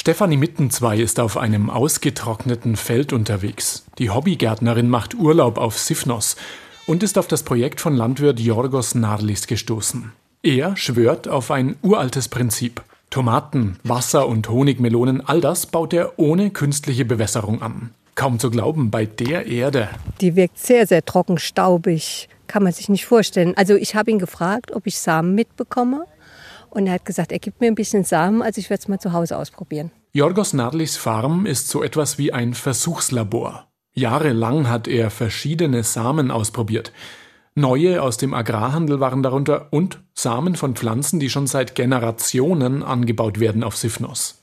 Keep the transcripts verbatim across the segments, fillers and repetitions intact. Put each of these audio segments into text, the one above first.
Stefanie Mittenzwei ist auf einem ausgetrockneten Feld unterwegs. Die Hobbygärtnerin macht Urlaub auf Sifnos und ist auf das Projekt von Landwirt Yorgos Narlis gestoßen. Er schwört auf ein uraltes Prinzip. Tomaten, Wasser und Honigmelonen, all das baut er ohne künstliche Bewässerung an. Kaum zu glauben, bei der Erde. Die wirkt sehr, sehr trocken, staubig. Kann man sich nicht vorstellen. Also ich habe ihn gefragt, ob ich Samen mitbekomme. Und er hat gesagt, er gibt mir ein bisschen Samen, also ich werde es mal zu Hause ausprobieren. Yorgos Narlis Farm ist so etwas wie ein Versuchslabor. Jahrelang hat er verschiedene Samen ausprobiert. Neue aus dem Agrarhandel waren darunter und Samen von Pflanzen, die schon seit Generationen angebaut werden auf Sifnos.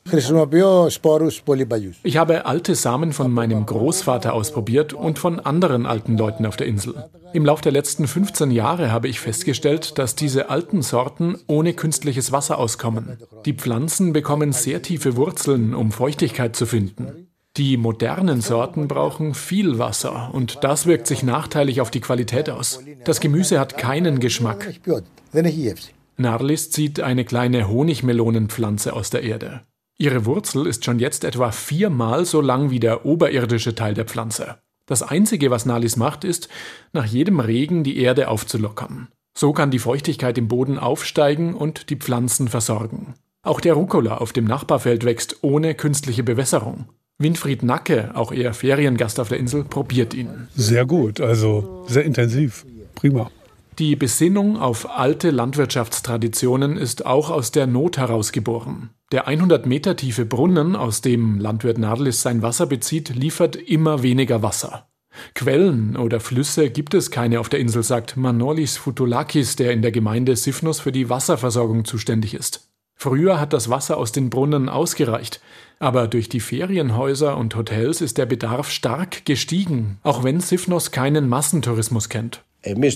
Ich habe alte Samen von meinem Großvater ausprobiert und von anderen alten Leuten auf der Insel. Im Lauf der letzten fünfzehn Jahre habe ich festgestellt, dass diese alten Sorten ohne künstliches Wasser auskommen. Die Pflanzen bekommen sehr tiefe Wurzeln, um Feuchtigkeit zu finden. Die modernen Sorten brauchen viel Wasser und das wirkt sich nachteilig auf die Qualität aus. Das Gemüse hat keinen Geschmack. Narlis zieht eine kleine Honigmelonenpflanze aus der Erde. Ihre Wurzel ist schon jetzt etwa viermal so lang wie der oberirdische Teil der Pflanze. Das Einzige, was Narlis macht, ist, nach jedem Regen die Erde aufzulockern. So kann die Feuchtigkeit im Boden aufsteigen und die Pflanzen versorgen. Auch der Rucola auf dem Nachbarfeld wächst ohne künstliche Bewässerung. Winfried Nacke, auch er Feriengast auf der Insel, probiert ihn. Sehr gut, also sehr intensiv. Prima. Die Besinnung auf alte Landwirtschaftstraditionen ist auch aus der Not herausgeboren. Der hundert Meter tiefe Brunnen, aus dem Landwirt Narlis sein Wasser bezieht, liefert immer weniger Wasser. Quellen oder Flüsse gibt es keine auf der Insel, sagt Manolis Foutolakis, der in der Gemeinde Sifnos für die Wasserversorgung zuständig ist. Früher hat das Wasser aus den Brunnen ausgereicht, aber durch die Ferienhäuser und Hotels ist der Bedarf stark gestiegen, auch wenn Sifnos keinen Massentourismus kennt.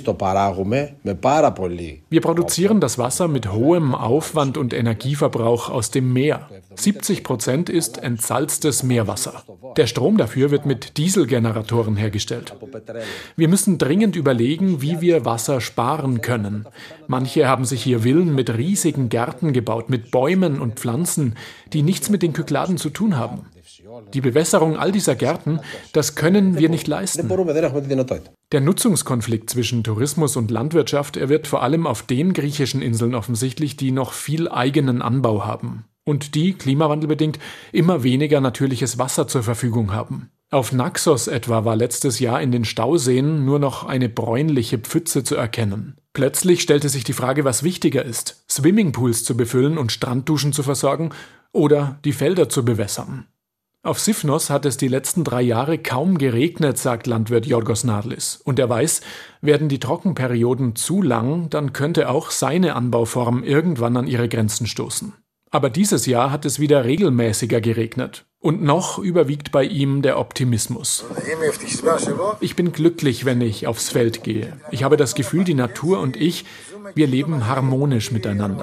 Wir produzieren das Wasser mit hohem Aufwand und Energieverbrauch aus dem Meer. siebzig Prozent ist entsalztes Meerwasser. Der Strom dafür wird mit Dieselgeneratoren hergestellt. Wir müssen dringend überlegen, wie wir Wasser sparen können. Manche haben sich hier Villen mit riesigen Gärten gebaut, mit Bäumen und Pflanzen, die nichts mit den Kykladen zu tun haben. Die Bewässerung all dieser Gärten, das können wir nicht leisten. Der Nutzungskonflikt zwischen Tourismus und Landwirtschaft, er wird vor allem auf den griechischen Inseln offensichtlich, die noch viel eigenen Anbau haben und die, klimawandelbedingt, immer weniger natürliches Wasser zur Verfügung haben. Auf Naxos etwa war letztes Jahr in den Stauseen nur noch eine bräunliche Pfütze zu erkennen. Plötzlich stellte sich die Frage, was wichtiger ist, Swimmingpools zu befüllen und Strandduschen zu versorgen oder die Felder zu bewässern. Auf Sifnos hat es die letzten drei Jahre kaum geregnet, sagt Landwirt Yorgos Narlis. Und er weiß, werden die Trockenperioden zu lang, dann könnte auch seine Anbauform irgendwann an ihre Grenzen stoßen. Aber dieses Jahr hat es wieder regelmäßiger geregnet. Und noch überwiegt bei ihm der Optimismus. Ich bin glücklich, wenn ich aufs Feld gehe. Ich habe das Gefühl, die Natur und ich, wir leben harmonisch miteinander.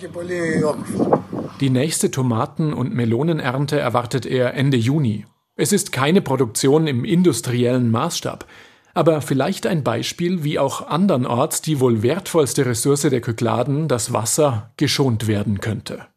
Die nächste Tomaten- und Melonenernte erwartet er Ende Juni. Es ist keine Produktion im industriellen Maßstab, aber vielleicht ein Beispiel, wie auch andernorts die wohl wertvollste Ressource der Kykladen, das Wasser, geschont werden könnte.